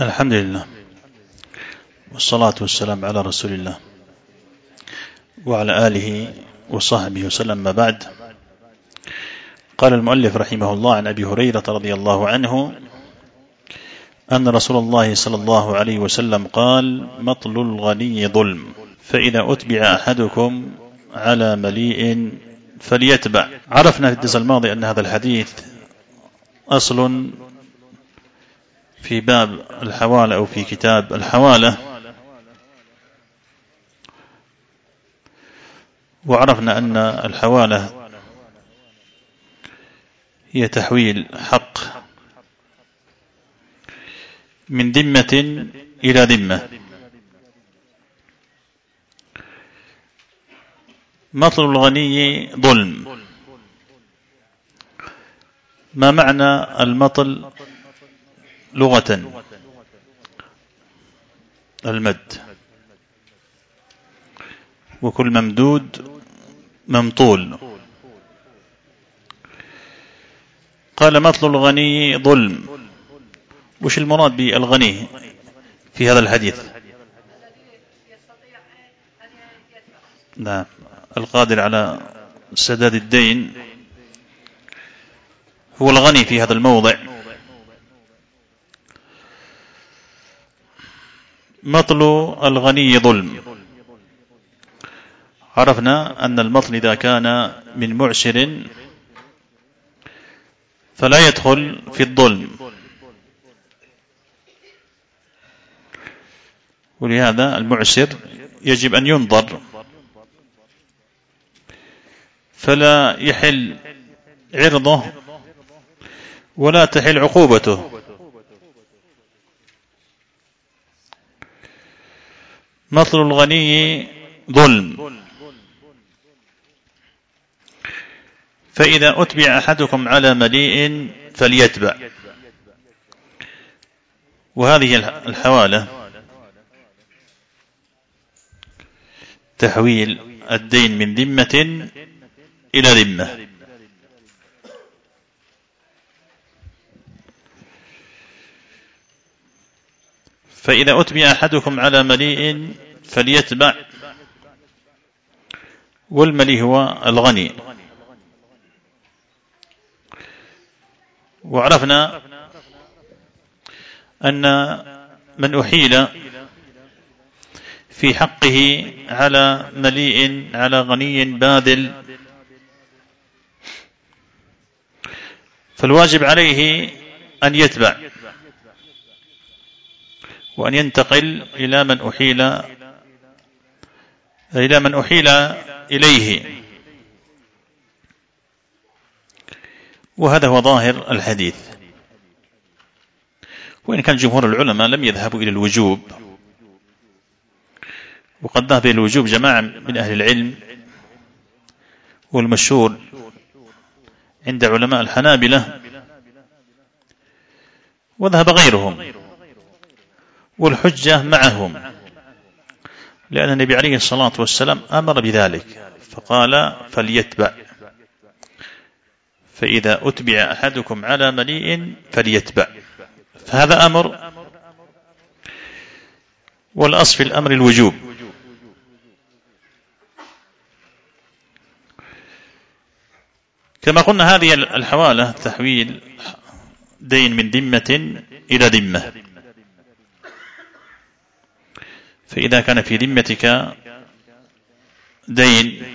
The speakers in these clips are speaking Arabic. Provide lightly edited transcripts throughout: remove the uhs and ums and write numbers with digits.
الحمد لله والصلاة والسلام على رسول الله وعلى آله وصحبه وسلم. ما بعد، قال المؤلف رحمه الله عن أبي هريرة رضي الله عنه أن رسول الله صلى الله عليه وسلم قال: مطل الغني ظلم، فإذا أتبع أحدكم على مليء فليتبع. عرفنا في الدرس الماضي أن هذا الحديث أصل في باب الحوالة أو في كتاب الحوالة، وعرفنا أن الحوالة هي تحويل حق من ذمة إلى ذمة. مطل الغني ظلم. ما معنى المطل لغة؟ المد، وكل ممدود ممطول. قال: مطل الغني ظلم. وش المراد بالغني في هذا الحديث؟ نعم، القادر على سداد الدين هو الغني في هذا الموضع. مطل الغني ظلم. عرفنا أن المطل إذا كان من معسر فلا يدخل في الظلم، ولهذا المعسر يجب أن ينظر، فلا يحل عرضه ولا تحل عقوبته. مطل الغني ظلم، فإذا أتبع أحدكم على مليء فليتبع. وهذه الحوالة تحويل الدين من ذمة إلى ذمة. فإذا أتبع أحدكم على مليء فليتبع، والمليء هو الغني. وعرفنا أن من أحيل في حقه على مليء على غني باذل فالواجب عليه أن يتبع وأن ينتقل إلى من أحيل إليه. وهذا هو ظاهر الحديث، وإن كان جمهور العلماء لم يذهبوا إلى الوجوب، وقد ذهب إلى الوجوب جماعة من أهل العلم، والمشهور عند علماء الحنابلة، وذهب غيرهم، والحجة معهم، لأن النبي عليه الصلاة والسلام أمر بذلك فقال: فليتبع. فإذا أتبع أحدكم على مليء فليتبع، فهذا أمر، والأصل في الأمر الوجوب. كما قلنا هذه الحوالة تحويل دين من ذمة إلى ذمة. فإذا كان في ذمتك دين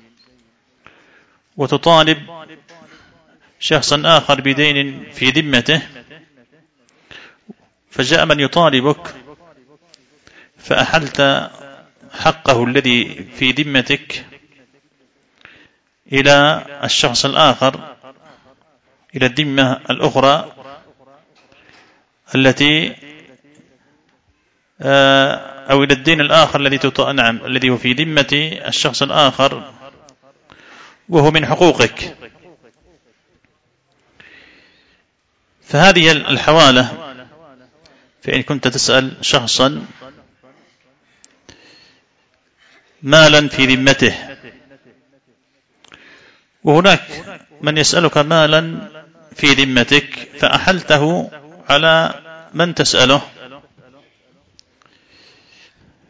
وتطالب شخصا آخر بدين في ذمته، فجاء من يطالبك فأحلت حقه الذي في ذمتك إلى الشخص الآخر، إلى الذمة الأخرى التي أو إلى الدين الآخر الذي هو في ذمة الشخص الآخر وهو من حقوقك. فهذه الحوالة، فإن كنت تسأل شخصا مالا في ذمته، وهناك من يسألك مالا في ذمتك فأحلته على من تسأله،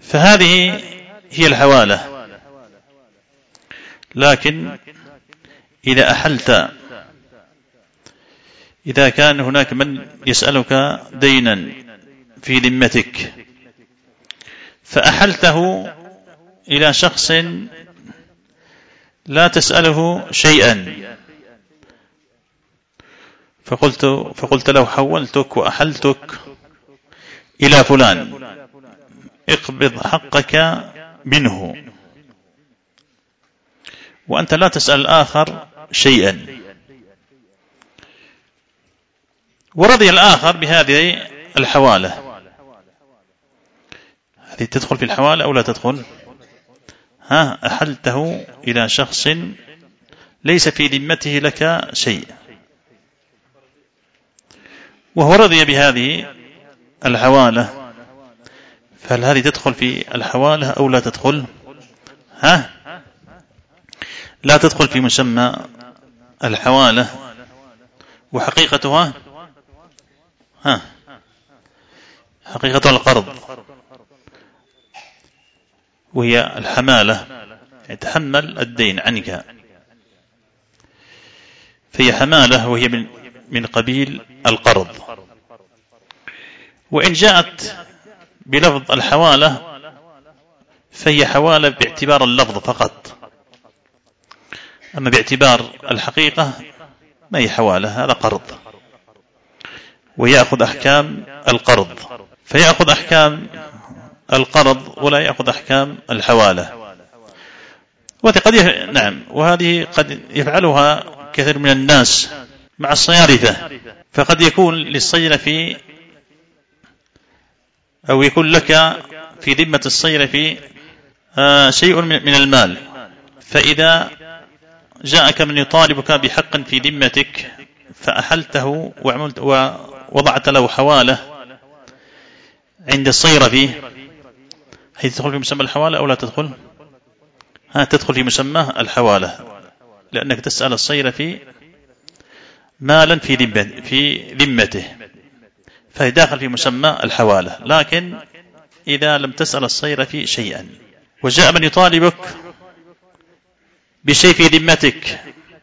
فهذه هي الحوالة. لكن إذا أحلت، إذا كان هناك من يسألك دينا في ذمتك فأحلته إلى شخص لا تسأله شيئا، فقلت له حولتك وأحلتك إلى فلان، اقبض حقك منه، وأنت لا تسأل الآخر شيئا، ورضي الآخر بهذه الحوالة، هذه تدخل في الحوالة أو لا تدخل؟ أحلته إلى شخص ليس في ذمته لك شيء، وهو رضي بهذه الحوالة، فهل هذه تدخل في الحوالة أو لا تدخل؟ لا تدخل في مسمى الحوالة، وحقيقتها حقيقة القرض، وهي الحمالة، يتحمل الدين عنك، فهي حمالة وهي من قبيل القرض. وإن جاءت بلفظ الحوالة فهي حوالة باعتبار اللفظ فقط، أما باعتبار الحقيقة ما هي حوالة، هذا قرض ويأخذ أحكام القرض، فيأخذ أحكام القرض ولا يأخذ أحكام الحوالة. وهذه قد يفعلها كثير من الناس مع الصيارفة، فقد يكون للصيرفي أو يكون لك في ذمة الصيرفي شيء من المال، فإذا جاءك من يطالبك بحق في ذمتك فأحلته ووضعت له حوالة عند الصيرفي، هي تدخل في مسمى الحوالة أو لا تدخل؟ تدخل في مسمى الحوالة، لأنك تسأل الصيرفي مالا في ذمته، فهي داخل في مسمى الحوالة. لكن إذا لم تسأل الصيرفي شيئا وجاء من يطالبك بشيء في ذمتك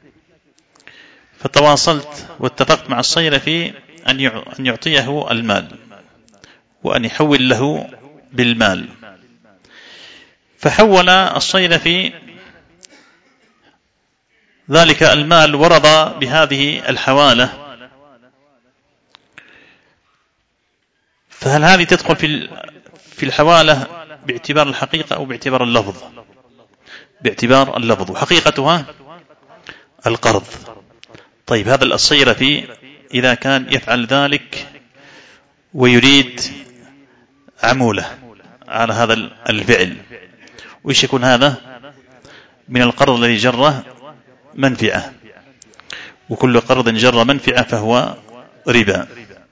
فتواصلت واتفقت مع الصيرفي أن يعطيه المال وأن يحول له بالمال، فحول الصيرفي ذلك المال ورضى بهذه الحوالة، فهل هذه تدخل في الحوالة باعتبار الحقيقة أو باعتبار اللفظ؟ باعتبار اللفظ، وحقيقتها القرض. طيب هذا الصيرفي إذا كان يفعل ذلك ويريد عمولة على هذا الفعل، وإيش يكون هذا؟ من القرض الذي جره منفعة، وكل قرض جر منفعة فهو ربا.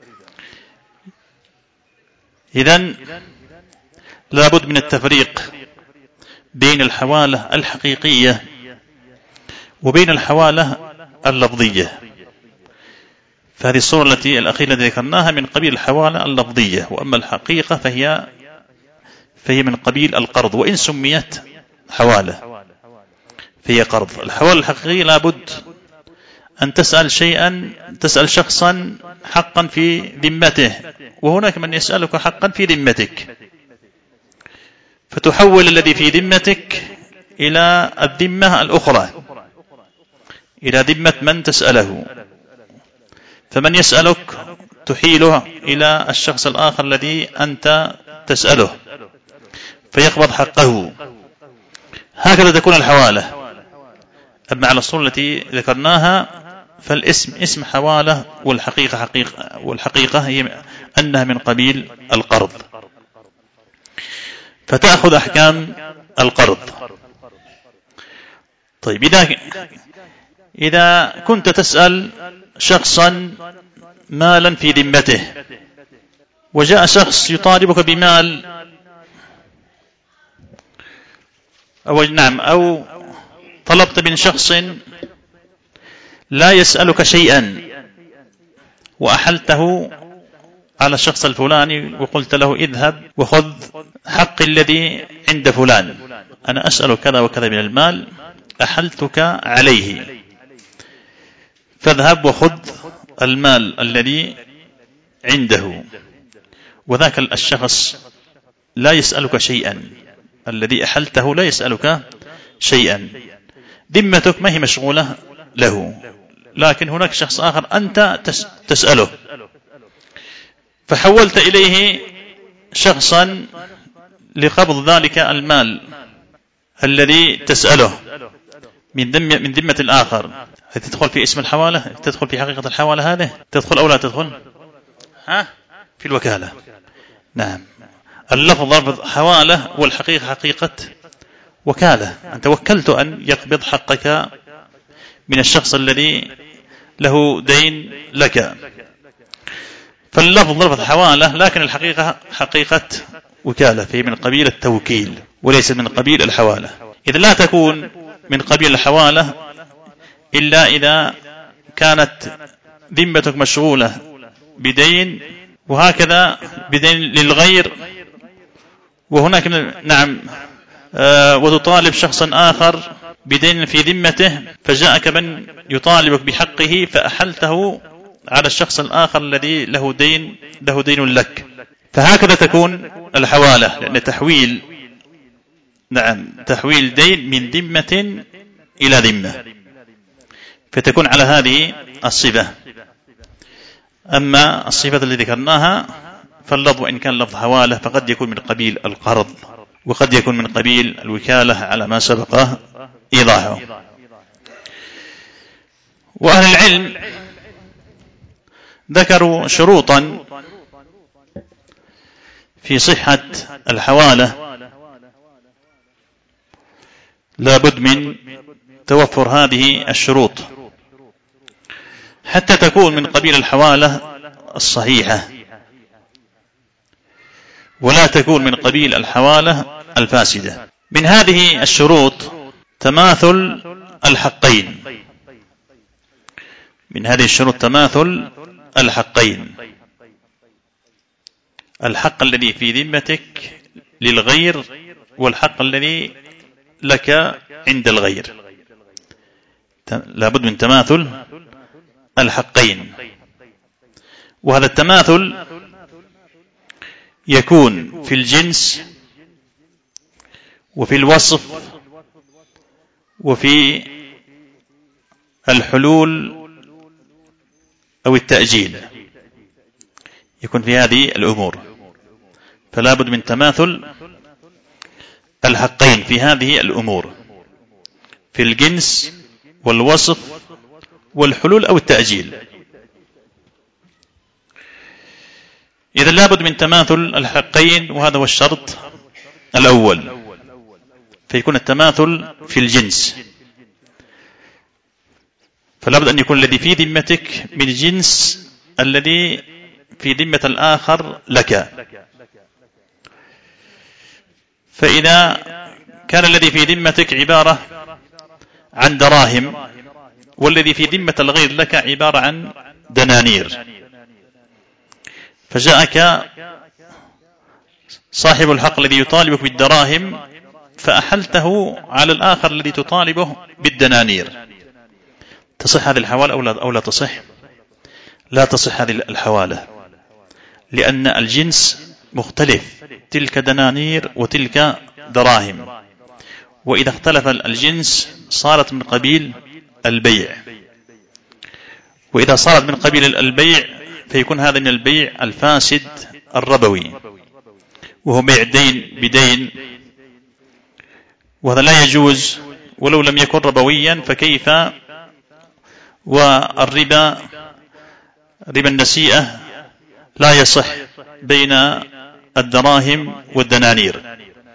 إذن لابد من التفريق بين الحوالة الحقيقية وبين الحوالة اللفظية، فهذه الصورة الأخيرة التي ذكرناها من قبيل الحوالة اللفظية، وأما الحقيقة فهي من قبيل القرض، وإن سميت حوالة فهي قرض. الحوالة الحقيقية لابد أن تسأل شخصا حقا في ذمته، وهناك من يسألك حقا في ذمتك، فتحول الذي في ذمتك إلى الذمة الأخرى، إلى ذمة من تسأله، فمن يسألك تحيله إلى الشخص الآخر الذي أنت تسأله فيقبض حقه، هكذا تكون الحوالة. أما على الصورة التي ذكرناها فالاسم اسم حوالة، والحقيقة هي أنها من قبيل القرض، فتأخذ أحكام القرض. طيب إذا كنت تسأل شخصا مالا في ذمته وجاء شخص يطالبك بمال أو طلبت من شخص لا يسألك شيئا وأحلته على الشخص الفلاني وقلت له اذهب وخذ حق الذي عند فلان، أنا أسأل كذا وكذا من المال أحلتك عليه، فاذهب وخذ المال الذي عنده. وذاك الشخص لا يسألك شيئا، الذي أحلته لا يسألك شيئا، ذمتك ما هي مشغولة له، لكن هناك شخص آخر أنت تسأله، فحولت إليه شخصا لقبض ذلك المال الذي تسأله من ذمة الآخر. هل تدخل في اسم الحوالة؟ تدخل في حقيقة الحوالة؟ هذه تدخل أو لا تدخل؟ في الوكالة. نعم، اللفظ لفظ حوالة والحقيقة حقيقة وكالة. أنت وكلت أن يقبض حقك من الشخص الذي له دين لك، فاللفظ لفظ حوالة، لكن الحقيقة حقيقة وكالة، فهي من قبيل التوكيل وليس من قبيل الحوالة. إذا لا تكون من قبيل الحوالة إلا إذا كانت ذمتك مشغولة بدين، وهكذا بدين للغير، وهناك نعم وتطالب شخصا آخر بدين في ذمته، فجاءك من يطالبك بحقه فأحلته على الشخص الآخر الذي له دين لك، فهكذا تكون الحوالة، لأن تحويل دين من ذمة إلى ذمة، فتكون على هذه الصفة. أما الصفة التي ذكرناها فاللفظ إن كان لفظ حوالة فقد يكون من قبيل القرض، وقد يكون من قبيل الوكالة على ما سبق إيضاحه. وأهل العلم ذكروا شروطا في صحة الحوالة لا بد من توفر هذه الشروط حتى تكون من قبيل الحوالة الصحيحة، ولا تكون من قبيل الحوالة الفاسدة. من هذه الشروط تماثل الحقين، من هذه الشروط تماثل الحقين، الحق الذي في ذمتك للغير والحق الذي لك عند الغير، لابد من تماثل الحقين. وهذا التماثل يكون في الجنس وفي الوصف وفي الحلول أو التأجيل، يكون في هذه الأمور، فلا بد من تماثل الحقين في هذه الأمور، في الجنس والوصف والحلول أو التأجيل. إذا لا بد من تماثل الحقين، وهذا هو الشرط الأول، فيكون التماثل في الجنس، فلا بد أن يكون الذي في ذمتك من جنس الذي في ذمة الآخر لك. فإذا كان الذي في ذمتك عبارة عن دراهم، والذي في ذمة الغير لك عبارة عن دنانير، فجاءك صاحب الحق الذي يطالبك بالدراهم فأحلته على الآخر الذي تطالبه بالدنانير، تصح هذه الحوالة أو لا تصح؟ لا تصح هذه الحوالة، لأن الجنس مختلف، تلك دنانير وتلك دراهم، وإذا اختلف الجنس صارت من قبيل البيع، وإذا صارت من قبيل البيع فيكون هذا من البيع الفاسد الربوي، وهو بيع دين بدين، وهذا لا يجوز ولو لم يكن ربويا، فكيف والربا ربا النسيئة لا يصح بين الدراهم والدنانير.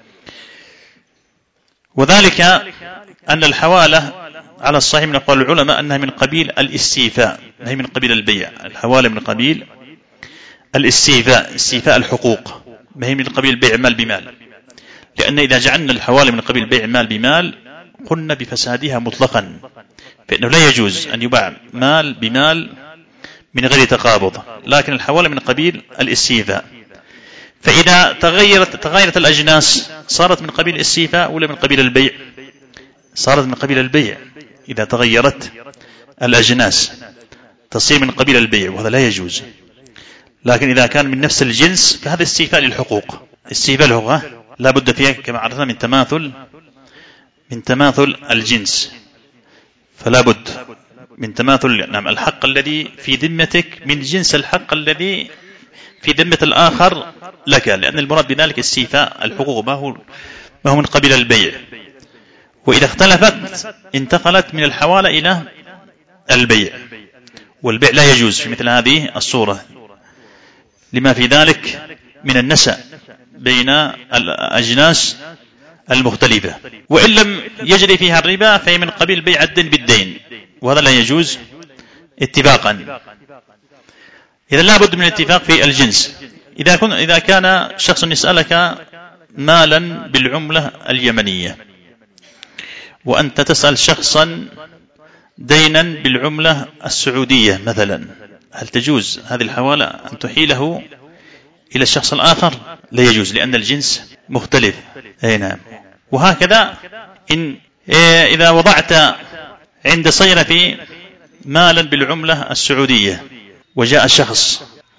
وذلك أن الحوالة على الصحيح من أقوال العلماء أنها من قبيل الاستيفاء، هي من قبيل البيع، الحوالة من قبيل الاستيفاء، استيفاء الحقوق، ما هي من قبيل بيع مال بمال، لأن إذا جعلنا الحوالة من قبيل بيع مال بمال قلنا بفسادها مطلقا، فإنه لا يجوز أن يباع مال بمال من غير تقابض، لكن الحوالة من قبيل الاستيفاء. فإذا تغيرت الأجناس صارت من قبيل الاستيفاء ولا من قبيل البيع؟ صارت من قبيل البيع. إذا تغيرت الأجناس تصير من قبيل البيع، وهذا لا يجوز. لكن إذا كان من نفس الجنس فهذا استيفاء للحقوق. استيفاء له لا بد فيها كما عرفنا من تماثل الجنس، فلا بد من تماثل. نعم، الحق الذي في ذمتك من جنس الحق الذي في ذمة الآخر لك، لأن المراد بذلك استيفاء الحقوق، ما هو من قبيل البيع. وإذا اختلفت انتقلت من الحوالة إلى البيع، والبيع لا يجوز في مثل هذه الصورة لما في ذلك من النسأ بين الأجناس المختلفة. وإن لم يجري فيها الربا فهي من قبيل بيع الدين بالدين، وهذا لا يجوز اتفاقا. إذا لا بد من الاتفاق في الجنس. إذا كان شخص يسألك مالا بالعملة اليمنية، وأنت تسأل شخصا دينا بالعملة السعودية مثلا، هل تجوز هذه الحوالة أن تحيله إلى الشخص الآخر؟ لا يجوز، لأن الجنس مختلف. أي نعم. وهكذا إذا وضعت عند صيرفي مالا بالعملة السعودية وجاء شخص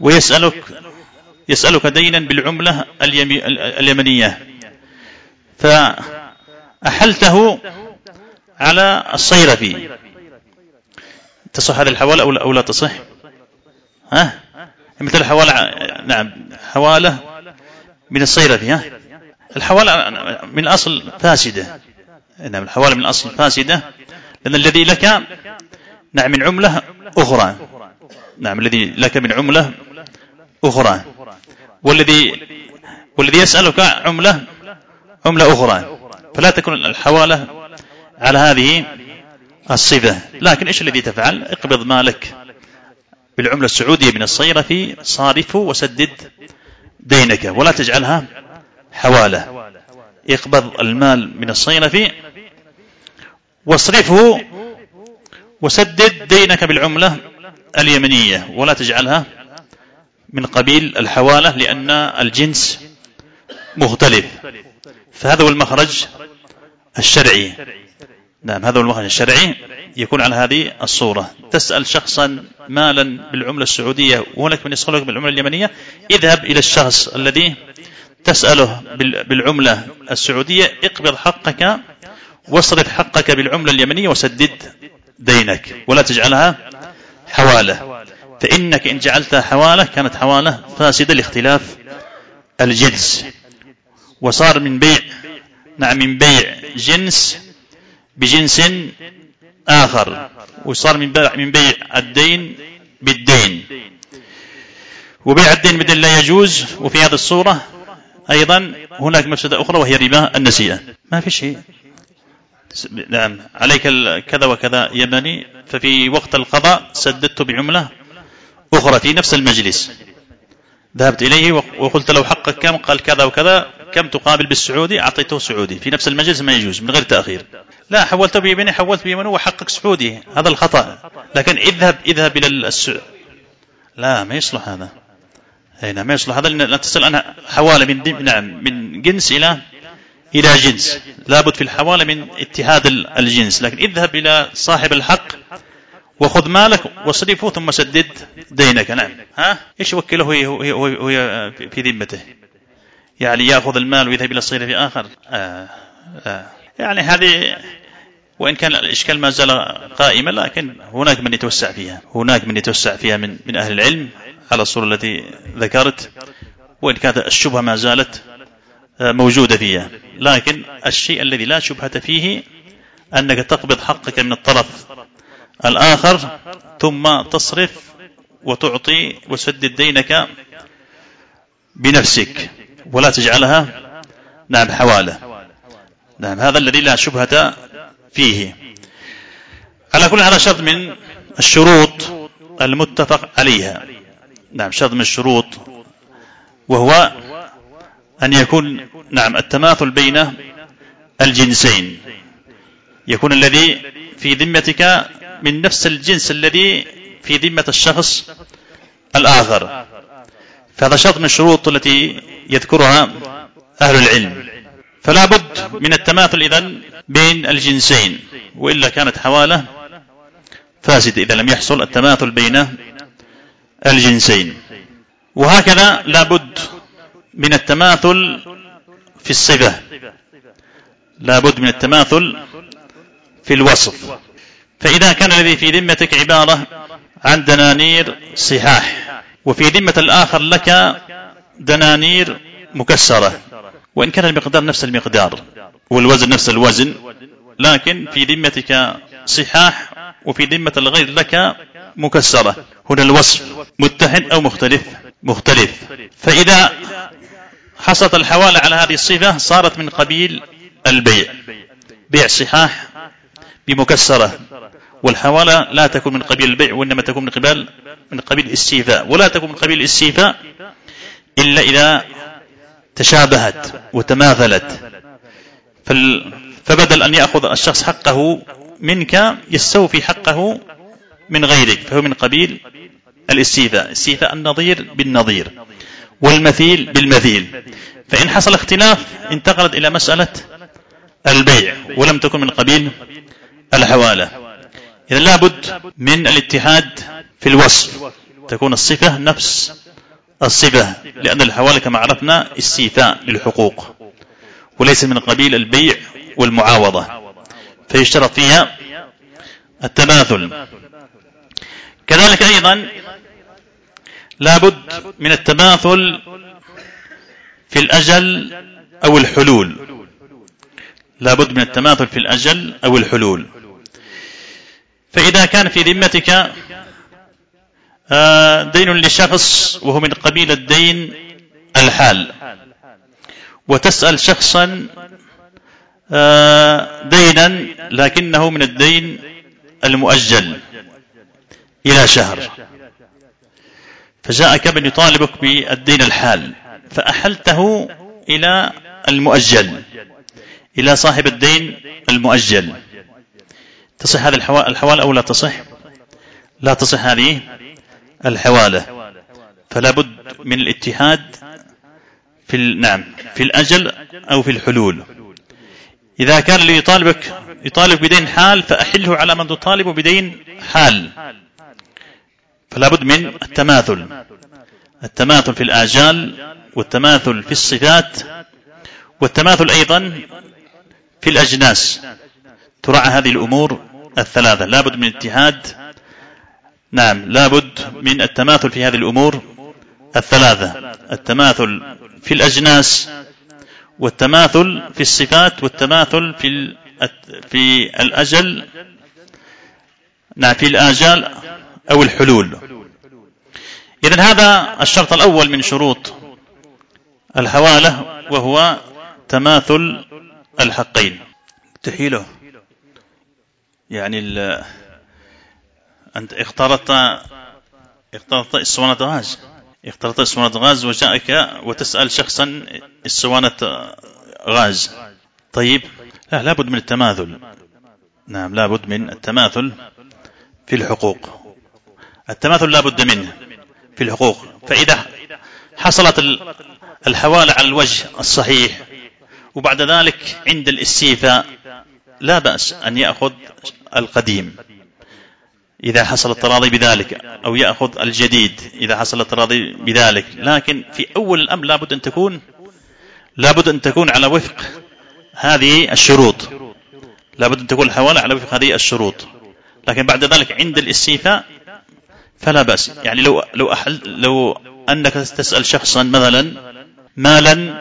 ويسألك دينا بالعملة اليمنية، فأحلته على الصيرفي، تصح هذه الحوالة أو لا تصح؟ مثل الحوالة، نعم، حوالة من الصيرفي، الحوالة من الأصل فاسدة. نعم، الحوالة من الأصل فاسدة، لأن الذي لك نعم من عملة أخرى، نعم الذي لك من عملة أخرى، والذي يسألك عملة أخرى، فلا تكون الحوالة على هذه الصفة. لكن إيش الذي تفعل؟ اقبض مالك بالعملة السعودية من الصيرفي، صارفه وسدد دينك، ولا تجعلها حوالة. اقبض المال من الصيرفي واصرفه وسدد دينك بالعملة اليمنية، ولا تجعلها من قبيل الحوالة، لأن الجنس مختلف. فهذا هو المخرج الشرعي. نعم، هذا هو المخرج الشرعي، يكون على هذه الصورة. تسأل شخصا مالا بالعملة السعودية وهناك من يسألك بالعملة اليمنية، اذهب إلى الشخص الذي تسأله بالعملة السعودية، اقبض حقك واصرف حقك بالعملة اليمنية وسدد دينك، ولا تجعلها حوالة. فإنك إن جعلتها حوالة كانت حوالة فاسدة لاختلاف الجنس، وصار من بيع، نعم، من بيع جنس بجنس آخر، وصار من بيع الدين بالدين. وبيع الدين بالدين لا يجوز. وفي هذه الصورة أيضا هناك مفسدة أخرى وهي ربا النسيئة. ما في شيء، نعم، عليك كذا وكذا يمني، ففي وقت القضاء سددت بعملة أخرى في نفس المجلس، ذهبت إليه وقلت له حقك كم؟ قال كذا وكذا، كم تقابل بالسعودي؟ أعطيته سعودي في نفس المجلس، ما يجوز من غير تأخير. لا، حولته بيميني، حولت بيمينه وحقك سعودي، هذا الخطأ. لكن اذهب إلى السعودي، لا، ما يصلح هذا. هنا ما يصلح هذا، لا تسأل عنها حوالة من جنس إلى جنس، لابد في الحوالة من اتحاد الجنس. لكن اذهب إلى صاحب الحق وخذ مالك واصرفه ثم سدد دينك. نعم، ايش وكله هو في ذمته؟ يعني يأخذ المال ويذهب إلى الصيرفي آخر؟ يعني هذه، وإن كان الإشكال ما زال قائما، لكن هناك من يتوسع فيها من أهل العلم على الصورة التي ذكرت، وإن كانت الشبهة ما زالت موجودة فيها. لكن الشيء الذي لا شبهة فيه أنك تقبض حقك من الطرف الآخر ثم تصرف وتعطي وسدد دينك بنفسك، ولا تجعلها نعم حوالة. نعم، هذا الذي لا شبهة فيه. على كل هذا شرط من الشروط المتفق عليها. نعم، شرط من الشروط، وهو أن يكون نعم التماثل بين الجنسين، يكون الذي في ذمتك من نفس الجنس الذي في ذمة الشخص الآخر، فهذا شرط من الشروط التي يذكرها أهل العلم. فلا بد من التماثل إذن بين الجنسين، وإلا كانت حوالة فاسدة إذا لم يحصل التماثل بين الجنسين. وهكذا لا بد من التماثل في الصفة، لا بد من التماثل في الوصف. فإذا كان الذي في ذمتك عبارة عن دنانير صحاح، وفي ذمة الآخر لك دنانير مكسرة، وإن كان المقدار نفس المقدار والوزن نفس الوزن، لكن في ذمتك صحاح وفي ذمة الغير لك مكسرة، هنا الوصف متحد أو مختلف. فإذا حصلت الحوالة على هذه الصفة صارت من قبيل البيع، بيع صحاح بمكسرة، والحوالة لا تكون من قبيل البيع، وإنما تكون من قبيل الاستيفاء، ولا تكون من قبيل الاستيفاء إلا إذا تشابهت وتماثلت. فبدل أن يأخذ الشخص حقه منك يستوفي حقه من غيرك، فهو من قبيل الاستيفاء، استيفاء النظير بالنظير والمثيل بالمثيل. فإن حصل اختلاف انتقلت إلى مسألة البيع ولم تكن من قبيل الحوالة. إذا لابد من الاتحاد في الوصف، تكون الصفة نفس الصفة، لأن الحوالة كما عرفنا استيفاء للحقوق وليس من قبيل البيع والمعاوضة، فيشترط فيها التماثل. كذلك أيضا لابد من التماثل في الأجل أو الحلول، لابد من التماثل في الأجل أو الحلول. فإذا كان في ذمتك دين لشخص وهو من قبيل الدين الحال، وتسأل شخصا دينا لكنه من الدين المؤجل إلى شهر، فجاءك من يطالبك بالدين الحال فأحلته إلى المؤجل، إلى صاحب الدين المؤجل، تصح هذه الحوالة أو لا تصح؟ لا تصح هذه الحوالة. فلا بد من الاتحاد في الأجل أو في الحلول. إذا كان اللي يطالب بدين حال فأحله على من تطالب بدين حال، فلا بد من التماثل في الآجال، والتماثل في الصفات، والتماثل أيضا في الأجناس. تراعى هذه الأمور الثلاثة، لا بد من اتحاد، لا بد من التماثل في هذه الأمور الثلاثة، التماثل في الأجناس، والتماثل في الصفات، والتماثل في الأجل، في الآجال أو الحلول. إذن هذا الشرط الأول من شروط الحوالة، وهو تماثل الحقين. تحيله يعني أنت اخترت اسطوانة غاز، وجاءك وتسأل شخصا اسطوانة غاز، طيب لا بد من التماثل، لا بد من التماثل في الحقوق، التماثل لا بد منه في الحقوق. فإذا حصلت الحوالة على الوجه الصحيح وبعد ذلك عند الاستيفاء لا بأس أن يأخذ القديم إذا حصل التراضي بذلك، أو يأخذ الجديد إذا حصل التراضي بذلك، لكن في أول الأمر لابد أن تكون على وفق هذه الشروط، لابد أن تكون الحوالة على وفق هذه الشروط. لكن بعد ذلك عند الاستيفاء فلا بأس. يعني لو أنك تسأل شخصا مثلا مالا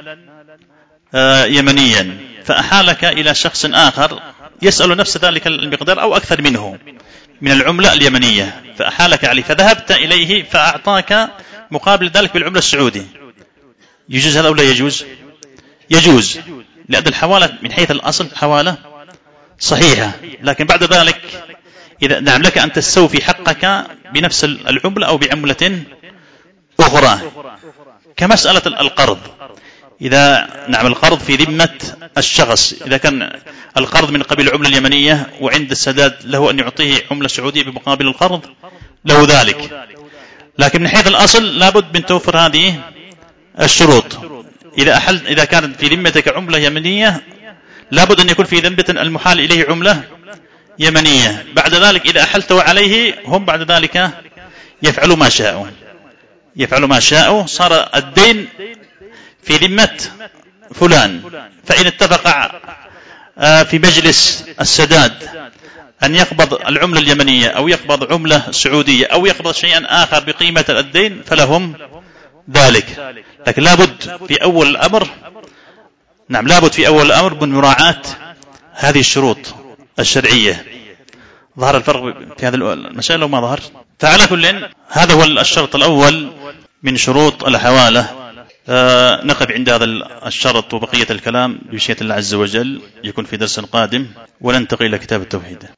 يمنيا فأحالك إلى شخص آخر يسأل نفس ذلك المقدار أو أكثر منه من العملة اليمنية، فأحالك عليه، فذهبت إليه فأعطاك مقابل ذلك بالعملة السعودي، يجوز هذا أو لا يجوز؟ يجوز، لأن الحوالة من حيث الأصل حوالة صحيحة، لكن بعد ذلك إذا لك أن تستوفي حقك بنفس العملة أو بعملة أخرى. كمسألة القرض، إذا القرض في ذمة الشخص، إذا كان القرض من قبيل العملة اليمنية وعند السداد له أن يعطيه عملة سعودية بمقابل القرض، له ذلك، لكن من حيث الأصل لابد من توفر هذه الشروط. إذا كانت في ذمتك عملة يمنية لابد أن يكون في ذمة المحال إليه عملة يمنية. بعد ذلك إذا أحلت عليه هم بعد ذلك يفعلوا ما شاءوا، صار الدين في ذمة فلان. فإن اتفق في مجلس السداد أن يقبض العملة اليمنية أو يقبض عملة سعودية أو يقبض شيئا آخر بقيمة الدين فلهم ذلك. لكن لابد في أول الأمر من مراعاة هذه الشروط الشرعية. ظهر الفرق في هذه المسألة وما ظهر؟ فعلى كل هذا هو الشرط الأول من شروط الحوالة. نقف عند هذا الشرط، وبقية الكلام بمشيئة الله عز وجل يكون في درس قادم، وننتقل إلى كتاب التوحيد.